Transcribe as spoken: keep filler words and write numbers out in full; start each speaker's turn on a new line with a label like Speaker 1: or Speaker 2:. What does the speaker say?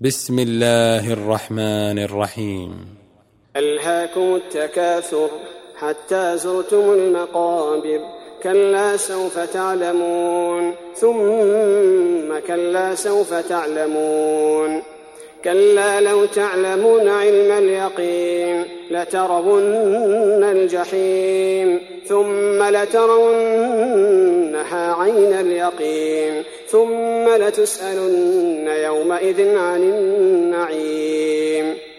Speaker 1: بسم الله الرحمن الرحيم.
Speaker 2: ألهاكم التكاثر حتى زرتم المقابر، كلا سوف تعلمون ثم كلا سوف تعلمون، كلا لو تعلمون علم اليقين لترون الجحيم ثم لترونها عين اليقين ثم لتسألن يومئذ عن النعيم.